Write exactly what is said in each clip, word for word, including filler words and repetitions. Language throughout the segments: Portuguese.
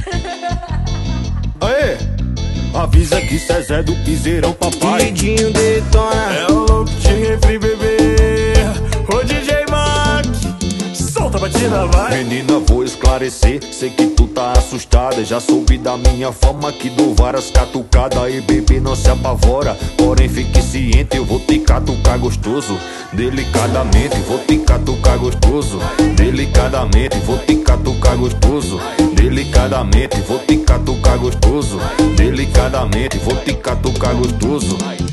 Aê! Avisa que Zezé do Piseirão, papai. Didinho detona. É o louco de refri, bebê. Ô D J Mac, solta a batida, vai. Menina, vou esclarecer, sei que tu tá assustada. Já soube da minha fama que dou várias catucadas. E bebê, não se apavora, porém fique ciente, eu vou te catucar gostoso. Delicadamente, vou te catucar gostoso. Delicadamente, vou te catucar gostoso. Delicadamente, vou te catucar gostoso. Delicadamente, vou te catucar gostoso.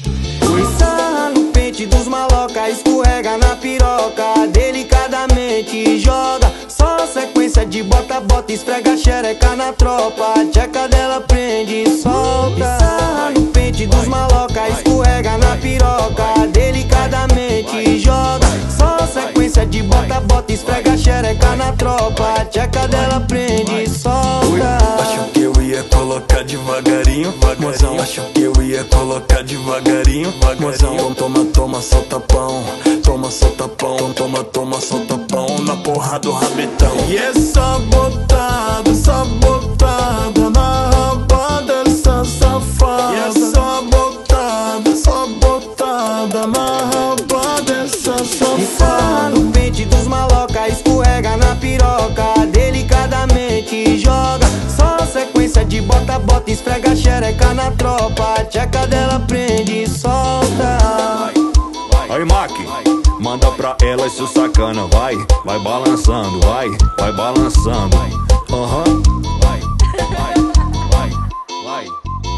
Sarra no pente dos maloca, escorrega na piroca. Delicadamente joga, só sequência de bota, bota, esfrega a xereca na tropa. A tcheca dela prende e solta. Sarra no pente dos maloca, escorrega na piroca. Delicadamente joga, só sequência de bota, bota, esfrega a xereca na tropa. A tcheca dela prende e solta. Achou que eu ia colocar devagarinho, mozão. Achou que eu ia colocar devagarinho, mozão. Toma, toma, solta pão. Toma, solta pão. Toma, toma, solta pão. Na porra do rabetão. E essa botada, essa botada na rabada dessa safada. E essa botada, essa botada na rabada dessa Sarra safada. no pente dos maloca, escorrega na piroca. Delicadamente joga, só sequência de bota, bota, esfrega a xereca na tropa. A tcheca dela prende e solta. Aí, Mac, manda pra ela seu sacana, vai. Vai balançando, vai, vai balançando. Aham. Vai, vai, vai, vai.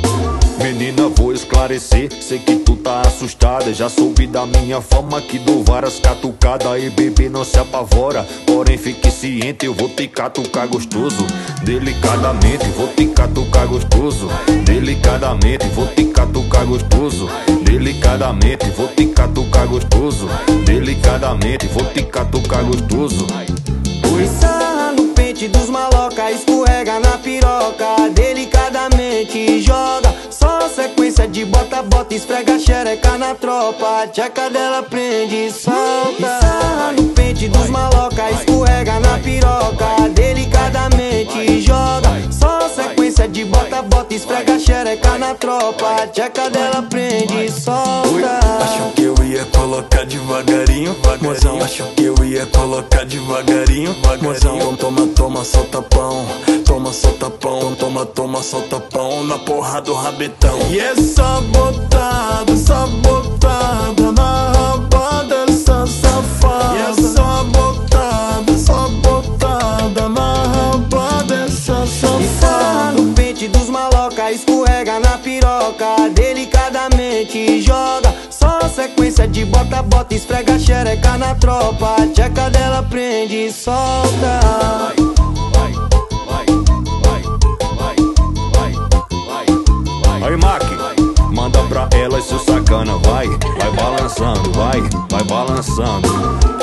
Menina, vou esclarecer, sei que tu tá assustada. Já soube da minha fama que dou várias catucadas. E bebê, não se apavora, porém fique ciente, eu vou te catucar gostoso. Delicadamente, vou te catucar gostoso. Delicadamente, vou te catucar gostoso. Delicadamente, vou te catucar gostoso. Delicadamente, vou te catucar gostoso. Sarra no pente dos maloca, escorrega na piroca. Delicadamente joga, só sequência de bota, bota, esfrega a xereca na tropa. A tcheca dela prende e solta. Sarra no pente dos maloca, escorrega na piroca. Delicadamente joga, só sequência de bota, bota, esfrega a xereca na tropa. A tcheca dela prende e solta. Achou que eu ia colocar devagarinho, mozão. Achou que eu ia colocar devagarinho, mozão. Toma, toma, solta pão. Toma, solta pão. Toma, toma, solta pão. Na porra do rabetão. E essa botada, essa botada na rabada dessa safada. E essa botada, essa botada na rabada dessa Sarra safada. no pente dos maloca, escorrega na piroca. Delicadamente joga, só sequência de bota, bota, esfrega a xereca na tropa. A tcheca dela prende e solta. Vai, vai, vai, vai, vai, vai, vai. Aí, Mac, manda pra ela seu sacana, vai. Vai balançando, vai, vai balançando.